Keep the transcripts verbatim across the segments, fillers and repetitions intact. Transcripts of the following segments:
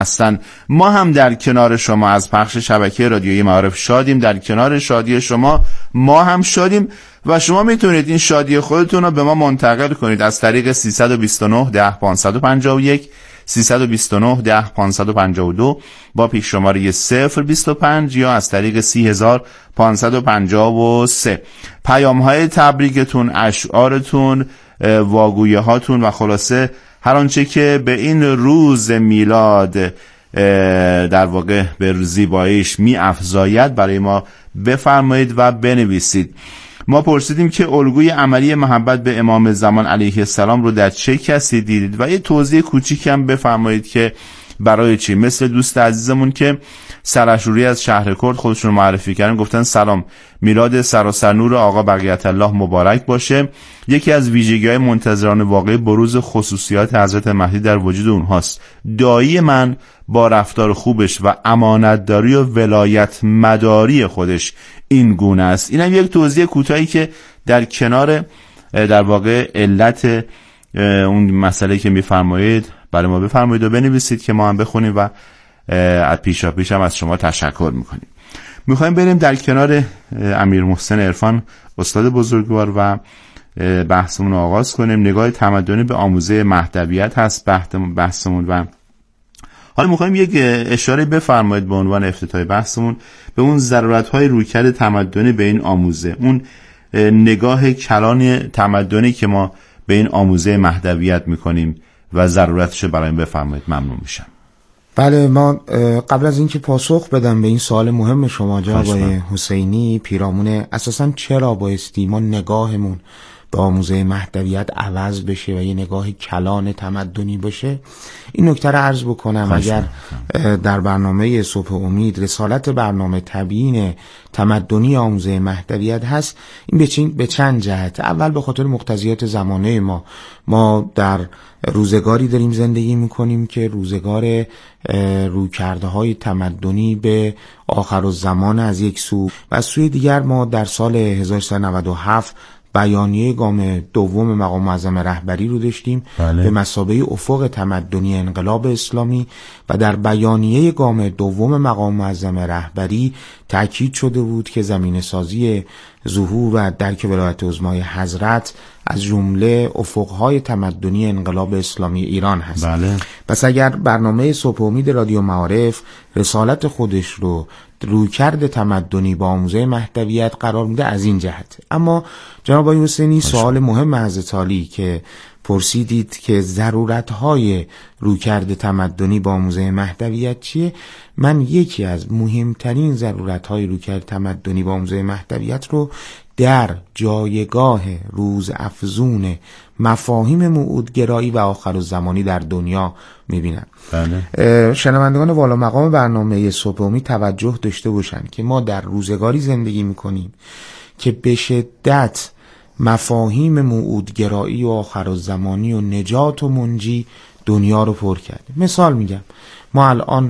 هستن. ما هم در کنار شما از پخش شبکه رادیویی معارف شادیم، در کنار شادی شما ما هم شادیم و شما میتونید این شادی خودتون رو به ما منتقل کنید از طریق سیصد و بیست و نه ده پانصد و پنجاه و یک سیصد و بیست و نه ده پانصد و پنجاه و دو با پیش شماره صفر بیست و پنج یا از طریق سی هزار پانصد و پنجاه و سه. پیام های تبریکتون، اشعارتون، واگویه هاتون و خلاصه هر آنچه که به این روز میلاد در واقع به زیباییش می افزاید برای ما بفرمایید و بنویسید. ما پرسیدیم که الگوی عملی محبت به امام زمان علیه السلام رو در چه کسی دیدید و یه توضیح کوچیک هم بفرمایید که برای چی. مثل دوست عزیزمون که سرشوری از شهر کرد خودشون معرفی کردن، گفتن سلام، میلاد سراسر نور آقا بقیت الله مبارک باشه. یکی از ویژگی‌های منتظران واقعی بروز خصوصیات حضرت مهدی در وجود اونهاست. دایی من با رفتار خوبش و امانتداری و ولایت مداری خودش این گونه است. اینم یک توضیح کوتاهی که در کنار در واقع علت اون مسئله که میفرمایید برای ما بفرمایید و بنویسید که ما هم بخونیم و از پیشا پیش هم از شما تشکر میکنیم. میخوایم بریم در کنار امیر محسن عرفان استاد بزرگوار و بحثمون رو آغاز کنیم. نگاه تمدنی به آموزه مهدویت هست بحثمون و حالا میخوایم یک اشاره بفرمایید به عنوان افتتاح بحثمون به اون ضرورت‌های رویکرد تمدنی به این آموزه، اون نگاه کلان تمدنی که ما به این آموزه مهدویت میکنیم و ضرورتش رو برای بفرمایید. ممنون میشم. بله، ما قبل از اینکه پاسخ بدم به این سوال مهم شما جناب حسینی پیرامون اساساً چرا بایستی ما نگاهمون به آموزه مهدویت عوض بشه و یه نگاه کلان تمدنی باشه، این نکته رو عرض بکنم. اگر در برنامه صبح امید رسالت برنامه تبیین تمدنی آموزه مهدویت هست، این به چند جهت. اول به خاطر مقتضیات زمانه ما ما در روزگاری داریم زندگی میکنیم که روزگار رویکرده های تمدنی به آخر الزمان از یک سو و از سوی دیگر ما در سال هزار و سیصد و نود و هفت بیانیه گام دوم مقام معظم رهبری رو داشتیم. بله. به مثابه افق تمدنی انقلاب اسلامی و در بیانیه گام دوم مقام معظم رهبری تأکید شده بود که زمینه سازی ظهور و درک ولایت عظمای حضرت از جمله افقهای تمدنی انقلاب اسلامی ایران هست. بله. پس اگر برنامه صبح امید رادیو معارف رسالت خودش رو رویکرد تمدنی با آموزه مهدویت قرار میده از این جهت. اما جناب آقای حسینی سوال مهم حضرت عالی که پرسیدید که ضرورت‌های رویکرد تمدنی با آموزه مهدویت چیه، من یکی از مهمترین ضرورت‌های رویکرد تمدنی با آموزه مهدویت رو در جایگاه روز افزون مفاهیم موعودگرایی و آخرالزمانی در دنیا میبینم. بله. شنوندگان والا مقام برنامه صبح امید توجه داشته باشن که ما در روزگاری زندگی میکنیم که به شدت مفاهیم موعودگرایی و آخرالزمانی و نجات و منجی دنیا رو پر کرده. مثال میگم، ما الان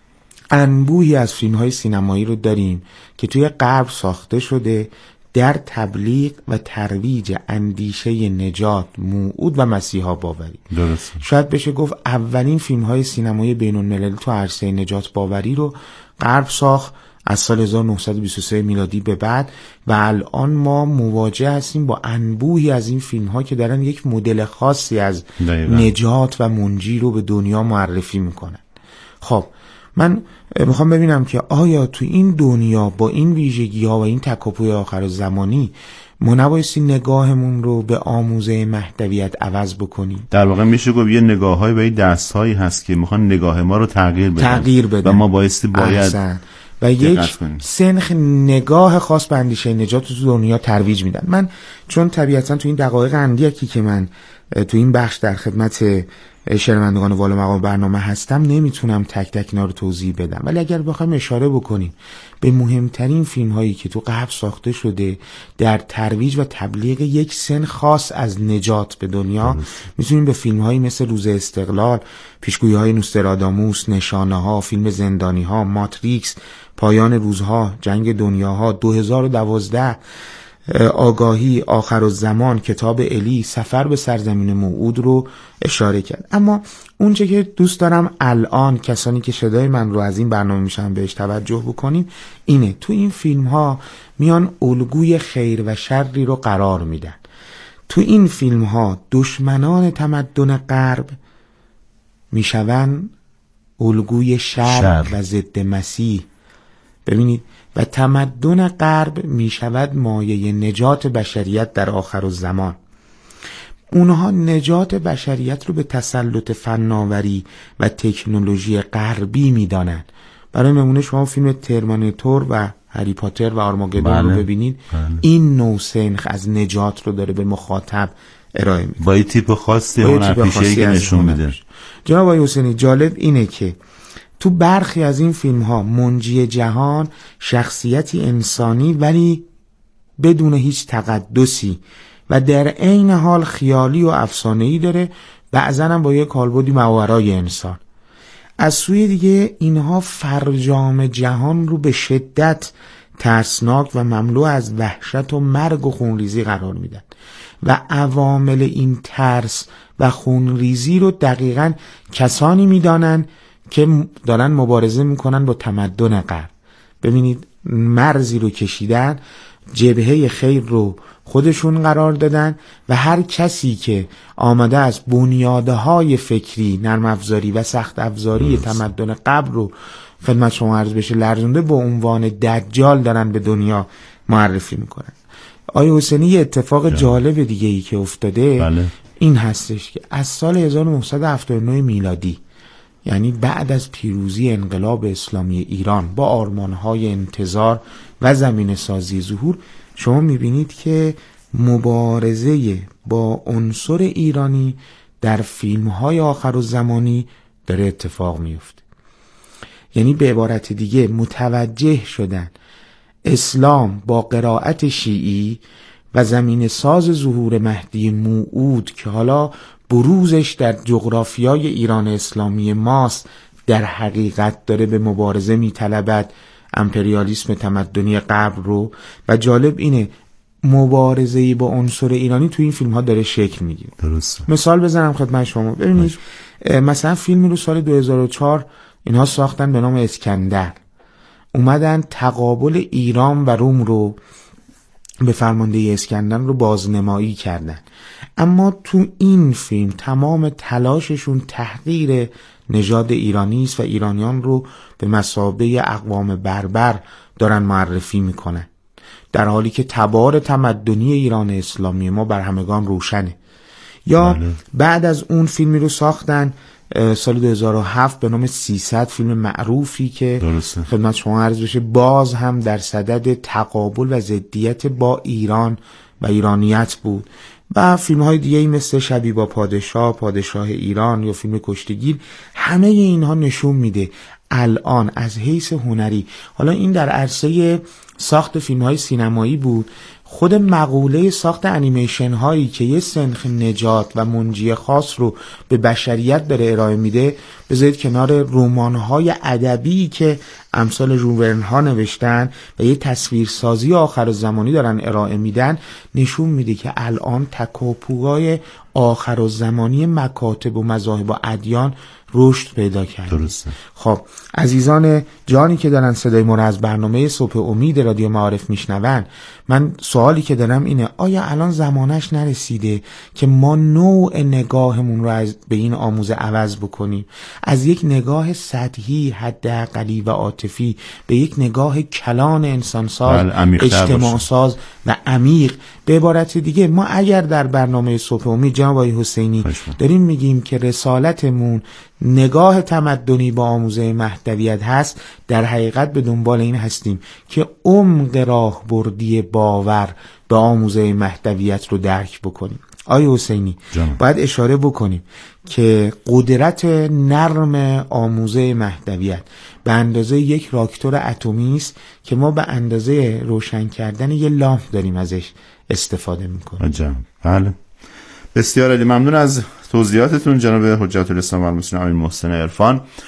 انبوهی از فیلم های سینمایی رو داریم که توی غرب ساخته شده در تبلیغ و ترویج اندیشه نجات، موعود و مسیحا باوری. درست. شاید بشه گفت اولین فیلم های سینمایی بین المللی تو عرصه نجات باوری رو غرب ساخت از سال هزار و نهصد و بیست و سه میلادی به بعد و الان ما مواجه هستیم با انبوهی از این فیلم ها که دارن یک مدل خاصی از دقیقا. نجات و منجی رو به دنیا معرفی میکنن. خب من میخوام ببینم که آیا تو این دنیا با این ویژگی ها و این تکاپوی آخر زمانی ما نبایستی نگاهمون رو به آموزه مهدویت عوض بکنیم؟ در واقع میشه گفت یه نگاه‌های و یه دست‌هایی هست که میخوان نگاه ما رو تغییر بدن, تغییر بدن. و ما بایستی باید احسن. و یک سنخ نگاه خاص به اندیشه نجات تو دنیا ترویج میدن. من چون طبیعتا تو این دقایق اندکی که من تو این بخش در خدمت شنوندگان والا مقام برنامه هستم نمیتونم تک تک اینا رو توضیح بدم، ولی اگر بخوایم اشاره بکنیم به مهمترین فیلم هایی که تو غرب ساخته شده در ترویج و تبلیغ یک سن خاص از نجات به دنیا، میتونیم به فیلم هایی مثل روز استقلال، پیشگویی های نوستراداموس، نشانه ها، فیلم زندانی ها، ماتریکس، پایان روزها، جنگ دنیاها، دو هزار و دوازده آگاهی، آخرالزمان، کتاب الی، سفر به سرزمین موعود رو اشاره کرد. اما اونچه که دوست دارم الان کسانی که صدای من رو از این برنامه میشن بهش توجه بکنیم اینه، تو این فیلم ها میان الگوی خیر و شری رو قرار میدن. تو این فیلم ها دشمنان تمدن غرب میشون الگوی شر, شر و ضد مسیح. ببینید، و تمدن غرب می شود مایه نجات بشریت در آخرالزمان. اونها نجات بشریت رو به تسلط فناوری و تکنولوژی غربی می دانند. برای نمونه شما فیلم ترمیناتور و هری پاتر و آرماگدون بله. رو ببینید بله. این نوع سنخ از نجات رو داره به مخاطب ارائه میده با این تیپ خاصی اون افیشه‌ای که نشون میده. جناب آقای حسینی، جالب اینه که تو برخی از این فیلم ها منجی جهان شخصیتی انسانی ولی بدون هیچ تقدسی و در عین حال خیالی و افسانه‌ای داره، بعضا هم با یک کالبدی ماورای انسان. از سوی دیگه اینها فرجام جهان رو به شدت ترسناک و مملو از وحشت و مرگ و خونریزی قرار میدن و عوامل این ترس و خونریزی رو دقیقاً کسانی میدانن که دارن مبارزه میکنن با تمدن غرب. ببینید، مرزی رو کشیدن، جبهه خیر رو خودشون قرار دادن و هر کسی که آمده از بنیادهای فکری، نرم افزاری و سخت افزاری تمدن غرب رو خدمت شما عرض بشه لرزونده، با عنوان دجال دارن به دنیا معرفی میکنن. آیا حسینی، یه اتفاق جا. جالب دیگه ای که افتاده بله. این هستش که از سال هزار و نهصد و هفتاد و نه میلادی، یعنی بعد از پیروزی انقلاب اسلامی ایران با آرمانهای انتظار و زمین سازی ظهور، شما میبینید که مبارزه با عنصر ایرانی در فیلم‌های آخرالزمانی داره اتفاق میفته. یعنی به عبارت دیگه متوجه شدن اسلام با قرائت شیعی و زمین ساز ظهور مهدی موعود که حالا بروزش در جغرافیای ایران اسلامی ماست، در حقیقت داره به مبارزه میطلبد امپریالیسم تمدنی غرب رو. و جالب اینه مبارزه‌ای با عنصر ایرانی تو این فیلم ها داره شکل میگیره. درسته. مثال بزنم خدمت شما، ببینید مثلا فیلمی رو سال دو هزار و چهار اینها ساختن به نام اسکندر، اومدن تقابل ایران و روم رو به فرمانده اسکندر رو بازنمایی کردن. اما تو این فیلم تمام تلاششون تحقیر نژاد ایرانی است و ایرانیان رو به مثابه اقوام بربر دارن معرفی میکنن، در حالی که تبار تمدنی ایران اسلامی ما بر همگان روشنه. یا بله. بعد از اون فیلمی رو ساختن سال دو هزار و هفت به نام سیصد، فیلم معروفی که درسته. خدمت شما عرض بشه باز هم در صدد تقابل و ضدیت با ایران و ایرانیت بود. و فیلم های دیگه مثل شبی با پادشاه، پادشاه ایران یا فیلم کشتیگیر، همه اینها نشون میده الان از حیث هنری، حالا این در عرصه ساخت فیلم های سینمایی بود، خود مقوله ساخت انیمیشن هایی که یه سنخ نجات و منجی خاص رو به بشریت داره ارائه میده، بذارید کنار رمان های ادبی که امثال ژول ورن ها نوشتن و یه تصویرسازی آخرالزمانی دارن ارائه میدن، نشون میده که الان تکاپوهای آخرالزمانی مکاتب و مذاهب و ادیان رشد پیدا کرده. درسته. خب عزیزان جانی که دارن صدای ما رو از برنامه صبح امید رادیو معارف میشنون، من سوالی که دارم اینه، آیا الان زمانش نرسیده که ما نوع نگاهمون رو از به این آموزه عوض بکنیم، از یک نگاه سطحی حداقلی و عاطفی به یک نگاه کلان انسانساز، اجتماع ساز و عمیق؟ به عبارت دیگه ما اگر در برنامه صبح امید جناب آقای حسینی داریم میگیم که رسالتمون نگاه تمدنی با آموزه مهدویت هست، در حقیقت به دنبال این هستیم که عمق راه بردی باور به آموزه مهدویت رو درک بکنیم. آقای حسینی جانم. باید اشاره بکنیم که قدرت نرم آموزه مهدویت به اندازه یک راکتور اتمی است که ما به اندازه روشن کردن یه لامپ داریم ازش استفاده میکنیم. عجب. بله، بسیار عالی، ممنون از توضیحاتتون جناب حجت الاسلام و المسلمین آقای محسن عرفان.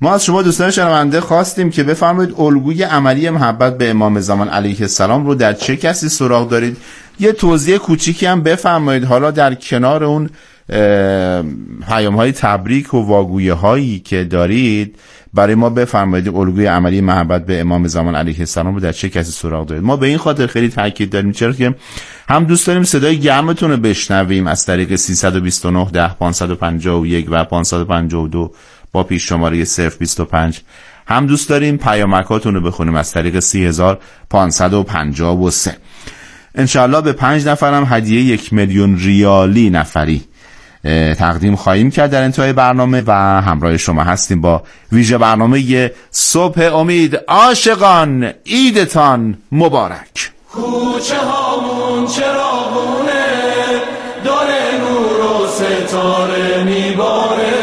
ما از شما دوستان شنونده خواستیم که بفرمایید الگوی عملی محبت به امام زمان علیه السلام رو در چه کسی سراغ دارید. یه توضیح کوچیکی هم بفرمایید، حالا در کنار اون پیام های تبریک و واگویه هایی که دارید برای ما بفرمایید الگوی عملی محبت به امام زمان علیه السلام رو در چه کسی سراغ دارید. ما به این خاطر خیلی تاکید داریم چرا که هم دوست داریم صدای گرمتون رو بشنویم از طریق سیصد و بیست و نه ده پانصد و پنجاه و یک و پانصد و پنجاه و دو با پیش شماره صفر بیست و پنج، هم دوست داریم پیامکاتون رو بخونیم از طریق سی هزار پانصد و پنجاه و سه. انشاءالله به پنج نفرم هدیه یک میلیون ریالی نفری تقدیم خواهیم کرد در انتهای برنامه و همراه شما هستیم با ویژه برنامه صبح امید. عاشقان عیدتان مبارک. کوچه هامون چراغونه داره نور و ستاره میباره،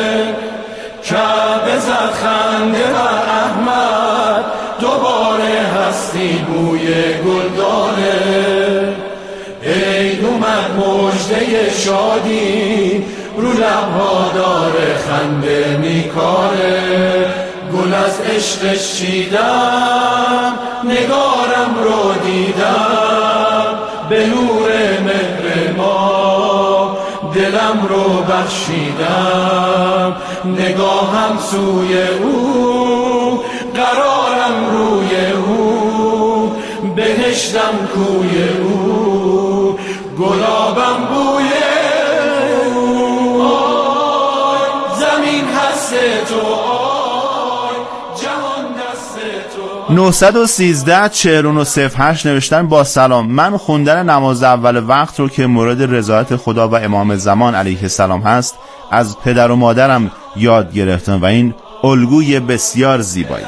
کعبه زد خنده و احمد دوباره هستی بوی گل داره. عید اومد مژده شادی رو لبها داره خنده میکاره. گل از عشقش چیدم نگارم رو دیدم، به نور مهر ما دلم رو بخشیدم. نگاهم سوی او قرارم روی او، بهشتم کوی او گلابم بوی او. آی زمین هست تو، آی جهان دست تو. نه یک سه چهار نه صفر هشت نوشتن با سلام، من خوندن نماز اول وقت رو که مورد رضایت خدا و امام زمان علیه السلام هست از پدر و مادرم یاد گرفتم و این الگوی بسیار زیبایی.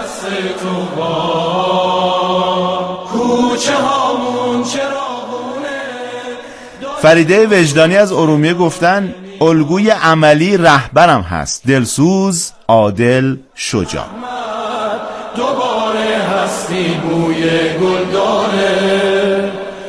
فریده وجدانی از ارومیه گفتن الگوی عملی رهبرم هست، دلسوز، عادل، شجاع. دوباره هستی بوی گل داره.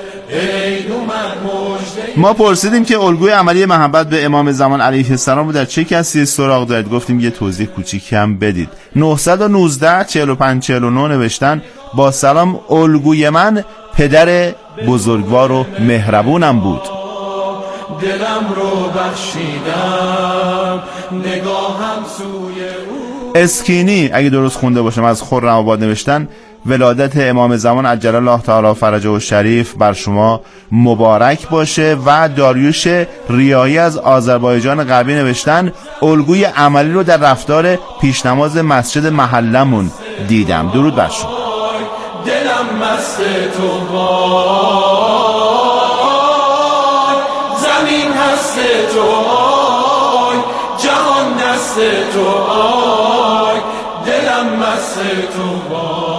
ما پرسیدیم که الگوی عملی محبت به امام زمان علیه السلام رو در چه کسی سراغ دارید، گفتیم یه توضیح کوچیکی هم بدید. نه یک نه چهار و پنج چهار و نه نوشتن با سلام، الگوی من پدر بزرگوار و مهربونم بود. دلم رو بخشیدم نگاهم سوی او. اسکینی اگه درست خونده باشم از خرم آباد نوشتن ولادت امام زمان عجل الله تعالی فرجه و شریف بر شما مبارک باشه. و داریوش ریایی از آذربایجان غربی نوشتن الگوی عملی رو در رفتار پیشنماز مسجد محلمون دیدم. درود بر شما. دلم مست تو وای، زمین هست تو وای، جهان دست تو وای، دلم مست تو وای.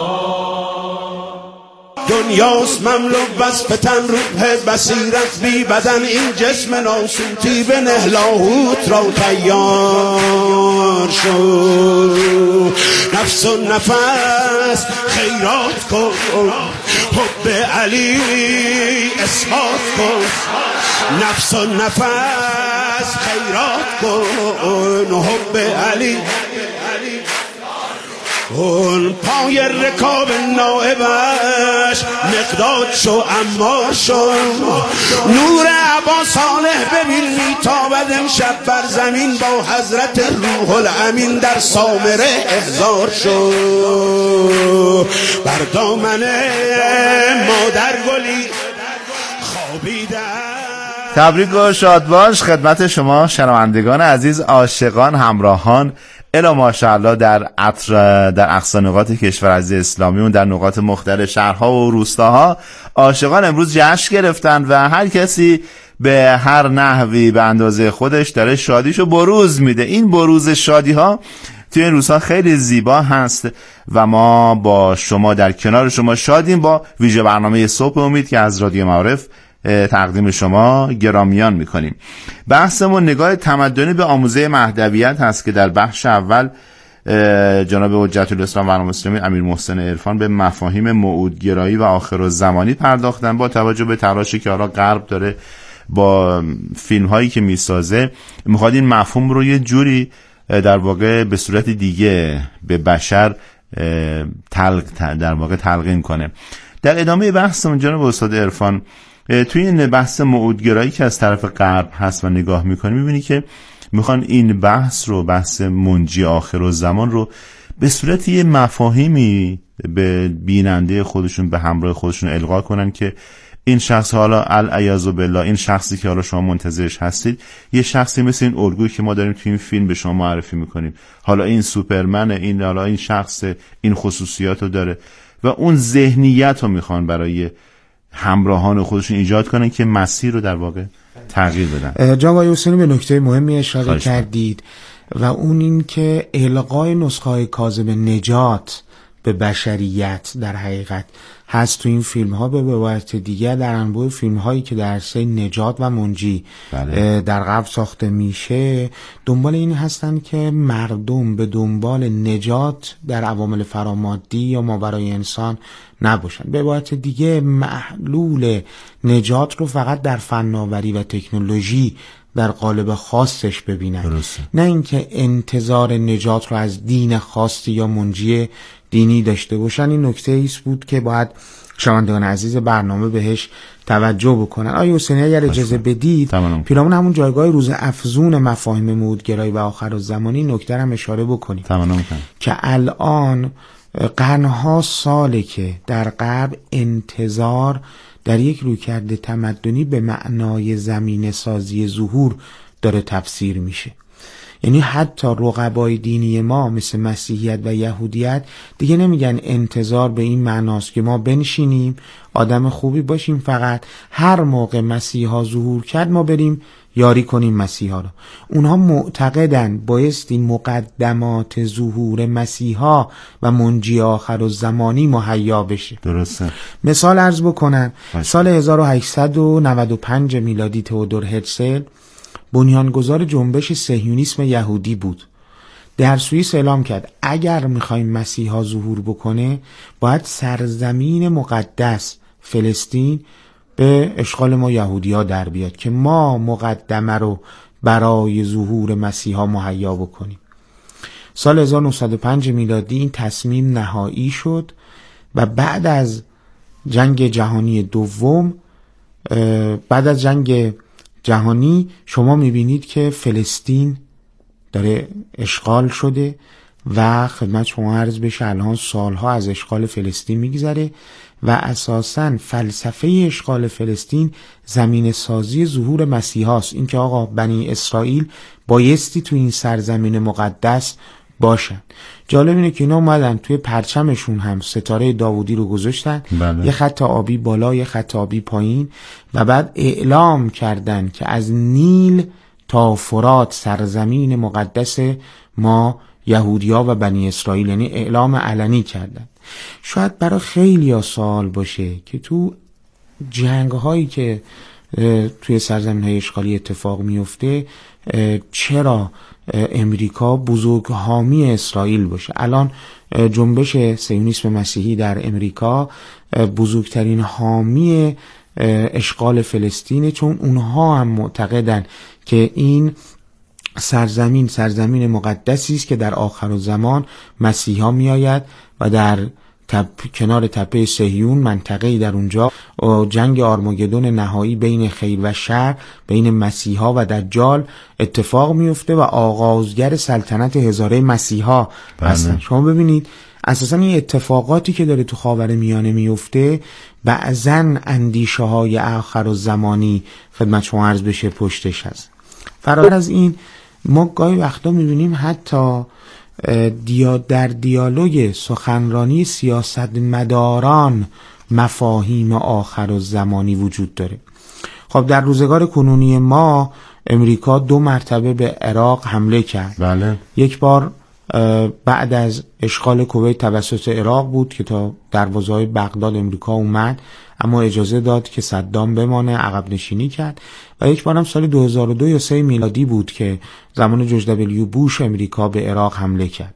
دنیاست مملو بس فتن روح بصیرت بی بدن، این جسم ناسوتی به نهلاهوت را تیار شد. نفس و نفس خیرات کن، حب علی اثبات کن. نفس و نفس خیرات کن، حب علی اون پای رکاب نائبش مقداد شو اما شو. نور عبا صالح ببین میتابد امشب بر زمین، با حضرت روح الامین در سامره احضار شو. بر دامن مادر گلی خوابیده. تبریک و شاد باش خدمت شما شنوندگان عزیز، عاشقان، همراهان الا ماشاءالله در عطر در اقصا نقاط کشور عزیز اسلامی و در نقاط مختلف شهرها و روستاها عاشقان امروز جشن گرفتن و هر کسی به هر نحوی به اندازه خودش داره شادیشو بروز میده. این بروز شادی ها توی این روزها خیلی زیبا هست و ما با شما در کنار شما شادیم با ویژه برنامه صبح امید که از رادیو معارف تقدیم شما گرامیان میکنیم. بحثمون نگاه تمدنی به آموزه مهدویت هست که در بخش اول جناب حجت الاسلام و المسلمین امیر محسن عرفان به مفاهیم موعودگرایی و آخرالزمانی پرداختن. با توجه به تلاشی که حالا غرب داره با فیلم هایی که میسازه میخواد این مفهوم رو یه جوری در واقع به صورت دیگه به بشر تلق در واقع تلقین کنه. در ادامه بحثمون جناب استاد عرفان، توی این بحث موعودگرایی که از طرف غرب هست و نگاه میکنی، میبینی که میخوان این بحث رو، بحث منجی آخر و زمان رو به صورت یه مفاهیمی به بیننده خودشون، به همراه خودشون القا کنن که این شخص حالا العیاذ بالله، این شخصی که حالا شما منتظرش هستید یه شخصی مثل این الگویی که ما داریم توی این فیلم به شما معرفی میکنیم، حالا این سوپرمنه، این حالا این شخص این خصوصیات رو داره و اون ذهنیت رو میخوان برای همراهان خودشون ایجاد کنن که مسیر رو در واقع تغییر بدن. جناب آقای حسینی به نکته مهمی اشاره کردید و اون این که القای نسخه‌های کاذب نجات به بشریت در حقیقت هست تو این فیلم ها. به عبارت دیگر در انواع فیلم هایی که در عرصه نجات و منجی بله. در غرب ساخته میشه، دنبال این هستن که مردم به دنبال نجات در عوامل فرامادی یا ماورای انسان نباشن. به عبارت دیگه محلول نجات رو فقط در فناوری و تکنولوژی در قالب خاصش ببینن، درسته. نه اینکه انتظار نجات رو از دین خاصی یا منجی دینی داشته باشن. این نکته ایست بود که باید شنوندگان عزیز برنامه بهش توجه بکنن. آیا حسینی اگر اجازه بدید پیرامون همون جایگاه روز افزون مفاهیم موعودگرایی و آخرالزمانی نکته هم اشاره بکنیم که الان قرنها ساله که در غرب انتظار در یک رویکرد تمدنی به معنای زمینه سازی ظهور داره تفسیر میشه. یعنی حتی رقبای دینی ما مثل مسیحیت و یهودیت دیگه نمیگن انتظار به این معناست که ما بنشینیم آدم خوبی باشیم، فقط هر موقع مسیحا ظهور کرد ما بریم یاری کنیم مسیحا رو. اونها معتقدن بایستی مقدمات ظهور مسیحا و منجی آخر و زمانی مهیا بشه. درسته. مثال عرض بکنم، سال هزار و هشتصد و نود و پنج میلادی تئودور هرتزل بنیانگذار جنبش صهیونیسم یهودی بود. در سوئیس اعلام کرد اگر میخوایم مسیحا ظهور بکنه باید سرزمین مقدس فلسطین به اشغال ما یهودی‌ها در بیاد که ما مقدمه رو برای ظهور مسیحا مهیا بکنیم. سال هزار و نهصد و پنج میلادی این تصمیم نهایی شد و بعد از جنگ جهانی دوم، بعد از جنگ جهانی شما میبینید که فلسطین داره اشغال شده و خدمت شما عرض بشه الان سالها از اشغال فلسطین میگذره و اساساً فلسفه اشغال فلسطین زمین سازی ظهور مسیحاست. این که آقا بنی اسرائیل بایستی تو این سرزمین مقدس باشن. جالب اینه که اینا اومدن توی پرچمشون هم ستاره داوودی رو گذاشتن، بله. یه خط آبی بالا یه خط آبی پایین و بعد اعلام کردن که از نیل تا فرات سرزمین مقدس ما یهودیا و بنی اسرائیل، یعنی اعلام علنی کردن. شاید برای خیلی ها سوال باشه که تو جنگ هایی که توی سرزمین های اشغالی اتفاق میفته چرا امریکا بزرگ حامی اسرائیل باشه؟ الان جنبش صهیونیسم مسیحی در امریکا بزرگترین حامی اشغال فلسطینه، چون اونها هم معتقدن که این سرزمین سرزمین مقدسی است که در آخر زمان مسیحا میآید و در تب... کنار تپه صهیون منطقه‌ای در اونجا جنگ آرماگدون نهایی بین خیر و شر، بین مسیحا و دجال اتفاق میفته و آغازگر سلطنت هزاره مسیحا هستن. شما ببینید اساسا این اتفاقاتی که داره تو خاورمیانه میفته بعضن اندیشه های آخر زمانی خدمت شما عرض بشه پشتش هست. فراتر از این ما گاهی وقتا میبینیم حتی دیا در دیالوگ سخنرانی سیاستمداران مفاهیم آخر و زمانی وجود داره. خب در روزگار کنونی ما امریکا دو مرتبه به عراق حمله کرد. بله. یک بار بعد از اشغال کویت توسط عراق بود که تا دروازه‌های بغداد امریکا اومد، اما اجازه داد که صدام بمانه، عقب نشینی کرد. و یک بار هم سال دو هزار و دو یا سه میلادی بود که زمان جورج دبلیو بوش امریکا به عراق حمله کرد.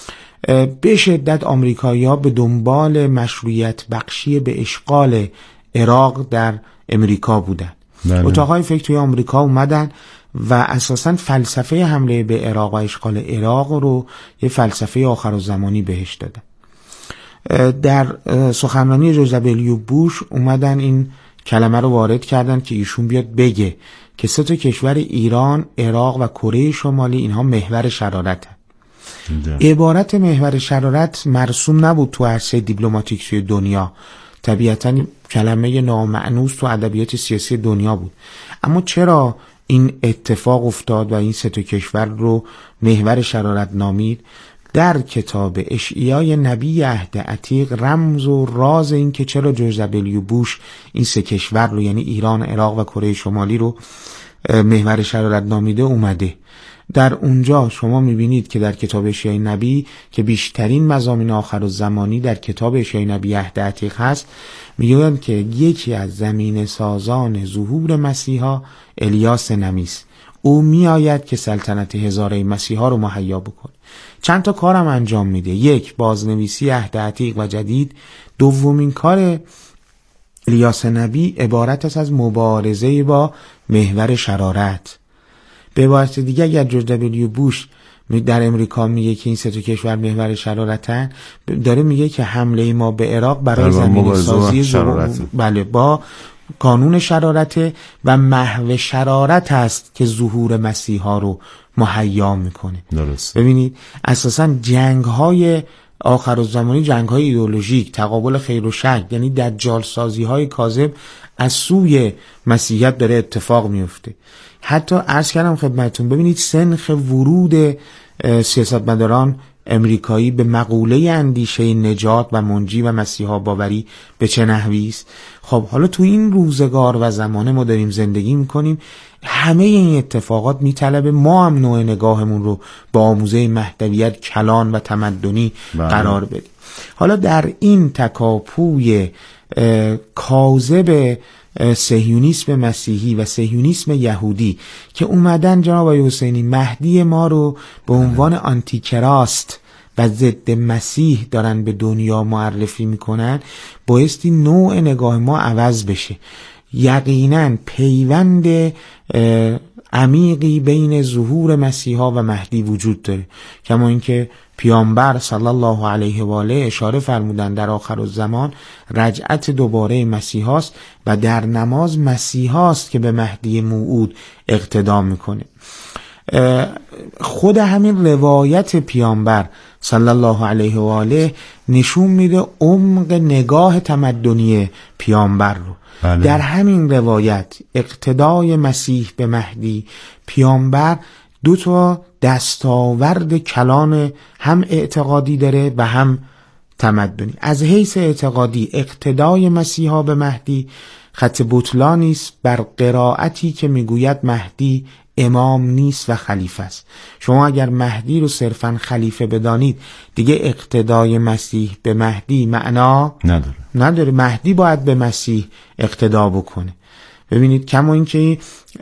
به شدت آمریکایی‌ها به دنبال مشروعیت بخشی به اشغال عراق در امریکا بودن. اتاقهای فکر توی آمریکا اومدن و اساساً فلسفه حمله به عراق و اشغال عراق رو یه فلسفه آخرالزمانی بهش دادن. در سخنرانی جورج دبلیو بوش اومدن این کلمه رو وارد کردن که ایشون بیاد بگه که سه تا کشور ایران، عراق و کره شمالی اینها محور شرارتن. عبارت محور شرارت مرسوم نبود تو عرصه دیپلماتیک توی دنیا، طبیعتاً کلمه نامعنوس تو ادبیات سیاسی دنیا بود. اما چرا این اتفاق افتاد و این سه تا کشور رو محور شرارت نامید؟ در کتاب اشعیای نبی عهد عتیق رمز و راز این که چرا جورج دبلیو بوش این سه کشور رو یعنی ایران، عراق و کره شمالی رو محور شرارت نامیده اومده. در اونجا شما میبینید که در کتاب اشعیای نبی که بیشترین مضامین آخرالزمانی در کتاب اشعیای نبی عهد عتیق هست، میگویند که یکی از زمین سازان ظهور مسیحا الیاس نمی است. او میآید که سلطنت هزاره مسیحا رو مهیا بکنه. چند تا کارم انجام میده. یک، بازنویسی عهد عتیق و جدید. دومین کار الیاس نبی عبارت است از مبارزه با محور شرارت. به عبارت دیگه اگر جورج دبلیو بوش در امریکا میگه که این سه تا کشور محور شرارتن، داره میگه که حمله ما به عراق برای زمین سازی شرارت بله با قانون شرارت و محو شرارت است که ظهور مسیحا رو مهیا میکنه. درست. ببینید اساساً جنگ های آخرالزمانی جنگ های ایدئولوژیک، تقابل خیر و شر، یعنی دجال سازی های کاذب از سوی مسیحیت داره اتفاق میفته. حتی عرض کردم خدمتتون ببینید سنخ ورود سیاستمداران امریکایی به مقوله اندیشه نجات و منجی و مسیحا باوری به چه نحوی است. خب حالا تو این روزگار و زمانه ما داریم زندگی میکنیم، همه این اتفاقات میطلبه ما هم نوع نگاهمون رو با آموزه مهدویت کلان و تمدنی بله. قرار بدیم. حالا در این تکاپوی کاذب صهیونیسم مسیحی و صهیونیسم یهودی که اومدن جناب آقای حسینی مهدی ما رو به عنوان آنتیکراست و ضد مسیح دارن به دنیا معرفی میکنن، بایستی نوع نگاه ما عوض بشه. یقینا پیوند عمیقی بین ظهور مسیحا و مهدی وجود داره، کما اینکه پیامبر صلی الله علیه و آله اشاره فرمودن در آخرالزمان رجعت دوباره مسیحاست و در نماز مسیحاست که به مهدی موعود اقتدا میکنه. خود همین روایت پیامبر صلی الله علیه و آله نشون میده عمق نگاه تمدنی پیامبر رو. بله. در همین روایت اقتدای مسیح به مهدی، پیامبر دو تا دستاورد کلان هم اعتقادی داره و هم تمدنی. از حیث اعتقادی اقتدای مسیحا به مهدی خط بطلانی است بر قرائتی که میگوید مهدی امام نیست و خلیفه است. شما اگر مهدی رو صرفاً خلیفه بدانید دیگه اقتدای مسیح به مهدی معنا نداره. نداره. مهدی باید به مسیح اقتدا بکنه. ببینید کما اینکه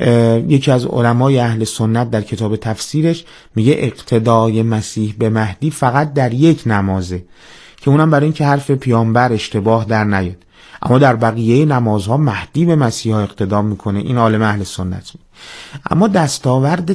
یکی از علمای اهل سنت در کتاب تفسیرش میگه اقتدای مسیح به مهدی فقط در یک نمازه که اونم برای اینکه حرف پیامبر اشتباه در نیاد، اما در بقیه نمازها مهدی به مسیحا اقتدا میکنه. این عالم اهل سنت می. اما دستاورد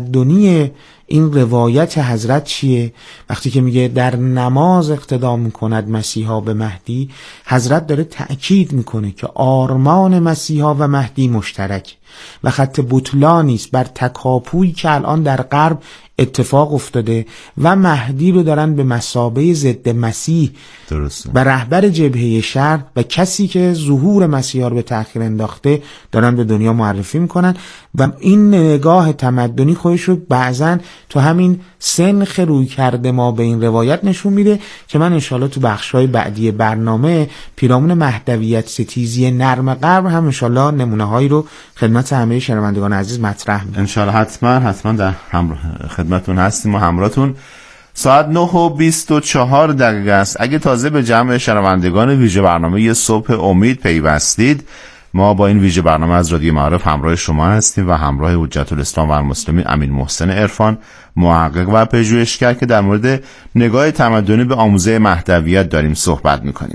تمدنی این روایت حضرت چیه؟ وقتی که میگه در نماز اقتدا میکند مسیحا به مهدی، حضرت داره تأکید میکنه که آرمان مسیحا و مهدی مشترک و خط بطلانی است بر تکاپویی که الان در غرب اتفاق افتاده و مهدی رو دارن به مثابه ضد مسیح درسته و رهبر جبهه شر و کسی که ظهور مسیحا رو به تأخیر انداخته دارن به دنیا معرفی میکنن. و این نگاه تمدنی خودش رو بعضن تو همین سنخ روی کرده ما به این روایت نشون میده که من انشالله تو بخشای بعدی برنامه پیرامون مهدویت ستیزی نرم غرب هم انشالله نمونه هایی رو خدمت همه شنوندگان عزیز مطرح میکنم. انشالله حتما حتما در خدمتون هستیم و همراهتون. ساعت نه و بیست و چهار دقیقه است. اگه تازه به جمع شنوندگان ویژه برنامه یه صبح امید پیوستید، ما با این ویژه برنامه از رادیو معارف همراه شما هستیم و همراه حجت الاسلام و المسلمین امین محسن عرفان، محقق و پژوهشگر که در مورد نگاه تمدنی به آموزه مهدویت داریم صحبت میکنیم.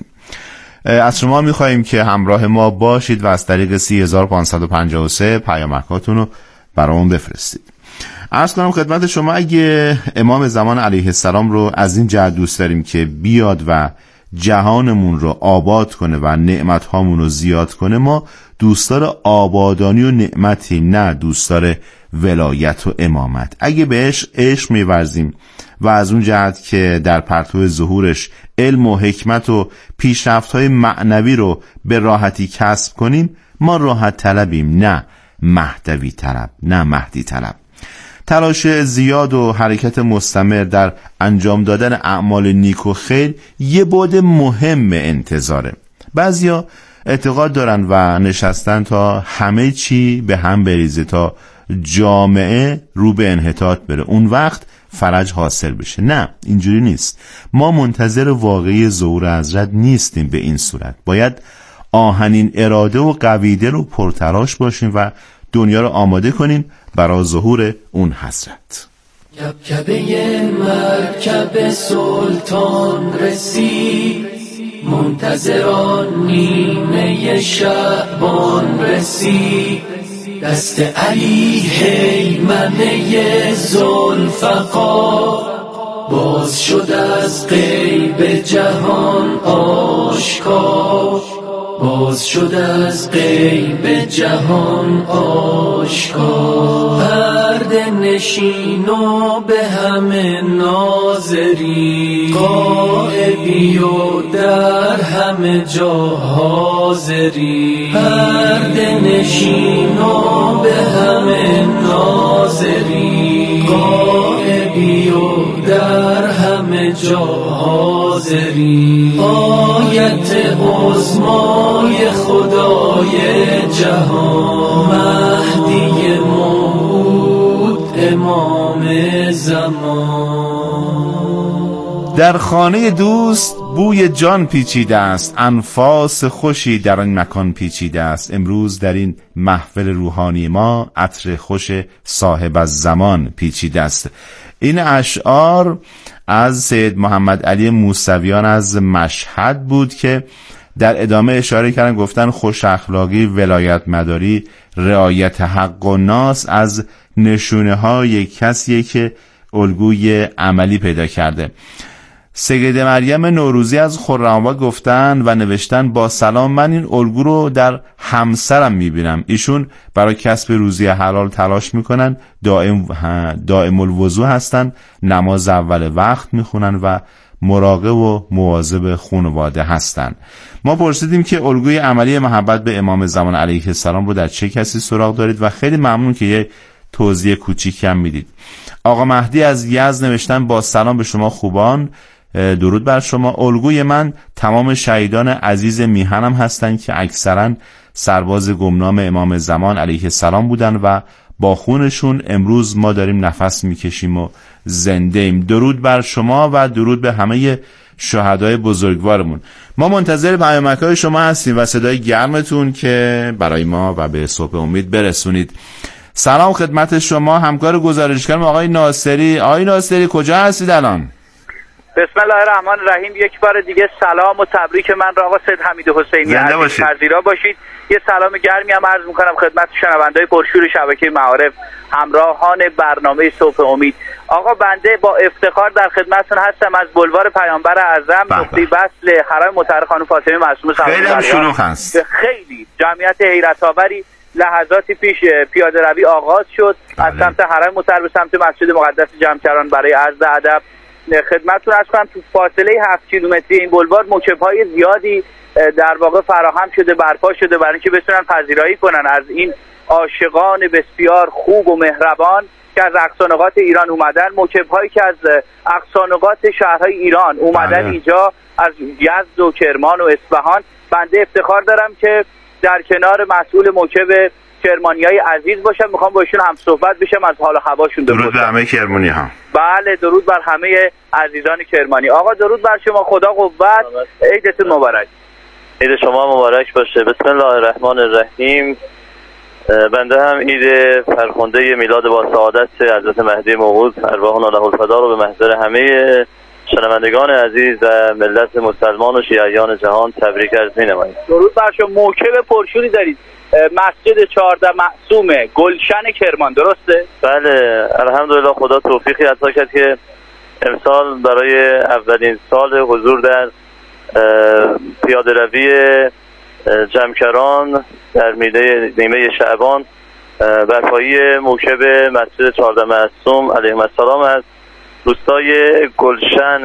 از شما میخواییم که همراه ما باشید و از طریق سی هزار و پانصد و پنجاه و سه پیامکاتون رو برامون بفرستید. عرض کنم خدمت شما اگه امام زمان علیه السلام رو از این جهت دوست داریم که بیاد و جهانمون رو آباد کنه و نعمت‌هامون رو زیاد کنه، ما دوستدار آبادانی و نعمتیم، نه دوستدار ولایت و امامت. اگه بهش عشق می‌ورزیم و از اون جهت که در پرتو ظهورش علم و حکمت و پیشرفت‌های معنوی رو به راحتی کسب کنیم، ما راحت طلبیم، نه مهدوی طلب، نه مهدی طلب. تلاش زیاد و حرکت مستمر در انجام دادن اعمال نیک و خیر یه بعد مهم انتظاره. بعضیا اعتقاد دارن و نشستن تا همه چی به هم بریزه، تا جامعه رو به انحطاط بره، اون وقت فرج حاصل بشه. نه، اینجوری نیست. ما منتظر واقعی ظهور حضرت نیستیم. به این صورت باید آهنین اراده و قویده رو پرتلاش باشیم و دنیا رو آماده کنیم برای ظهور اون حضرت. کبکبه مرکب سلطان رسید، منتظران نیمه شعبان رسید، دست علی هیمنه ذوالفقار باز شد از غیب جهان آشکار، باز شد از غیب جهان آشکار. پرده نشین و به همه ناظری، غایبی و در همه جا حاضری. پرده نشین و به همه ناظری، غایبی و در همه جا حاضری. آیت عظمای خدای جهان، مهدی موعود امام زمان. در خانه دوست بوی جان پیچیده است، انفاس خوشی در آن مکان پیچیده است. امروز در این محفل روحانی ما عطر خوش صاحب از زمان پیچیده است. این اشعار از سید محمد علی موسویان از مشهد بود که در ادامه اشاره کردن، گفتن خوش اخلاقی، ولایت مداری، رعایت حق و ناس از نشونه های کسیه که الگوی عملی پیدا کرده. سید مریم نوروزی از خرم‌آباد گفتن و نوشتن با سلام، من این الگو رو در همسرم میبینم. ایشون برای کسب روزی حلال تلاش میکنن، دائم دائم الوضو هستن، نماز اول وقت میخونن و مراقب و مواظب خانواده هستن. ما پرسیدیم که الگوی عملی محبت به امام زمان علیه السلام رو در چه کسی سراغ دارید و خیلی ممنون که یه توضیح کوچیکی هم میدید. آقا مهدی از یزد نوشتن با سلام به شما خوبان، درود بر شما. الگوی من تمام شهیدان عزیز میهنم هستند که اکثرا سرباز گمنام امام زمان علیه السلام بودن و با خونشون امروز ما داریم نفس میکشیم و زنده ایم. درود بر شما و درود به همه شهدای بزرگوارمون. ما منتظر پیامک‌های شما هستیم و صدای گرمتون که برای ما و به صبح امید برسونید. سلام خدمت شما، همکار گزارشگرم آقای ناصری. آقای ناصری کجا هستید الان؟ بسم الله الرحمن الرحیم. یک بار دیگه سلام و تبریک من را آقا سید حمید حسینی عزیز پذیرا باشید. یه سلام گرمی هم عرض میکنم خدمت شنونده‌های پرشور شبکه معارف، همراهان برنامه صبح امید. آقا بنده با افتخار در خدمتتون هستم از بلوار پیامبر اعظم، نقطه وصل حرم مطهر خانم فاطمه معصومه خیلی شلوغ هست. خیلی جمعیت حیرت آوری لحظاتی پیش پیاده روی آغاز شد از سمت حرم مطهر به سمت مسجد مقدس جمکران برای عرض ادب خدمتتون عرض کنم. تو فاصله هفت کیلومتری این بلوار موکب‌های زیادی در واقع فراهم شده، برپا شده برای اینکه بتونن پذیرایی کنن از این عاشقان بسیار خوب و مهربان که از اقصانقاط ایران اومدن. موکب‌هایی که از اقصانقاط شهرهای ایران اومدن آه. اینجا از یزد و کرمان و اصفهان. بنده افتخار دارم که در کنار مسئول موکب کرمانیای عزیز باشم، میخوام با ایشون هم صحبت بشم، از حال و هواشون بپرسم. درود به همه کرمانی ها. بله درود بر همه عزیزان کرمانی. آقا درود بر شما، خدا قوت، عیدتون مبارک. عید شما مبارک باشه. بسم الله الرحمن الرحیم. بنده هم عید فرخنده میلاد با سعادت حضرت مهدی موعود ارواحنا له الفدا رو به محضر همه شنوندگان عزیز و ملت مسلمان و شیعیان جهان تبریک عرض می‌نماییم. درود بر شما. موکب پرشوری دارید. مسجد چهارده معصوم گلشن کرمان، درسته؟ بله الحمدلله، خدا توفیقی عطا کرد که امسال برای اولین سال حضور در پیاده روی جمکران در میله نیمه شعبان برپایی موکب مسجد چهارده معصوم علیهم السلام از روستای گلشن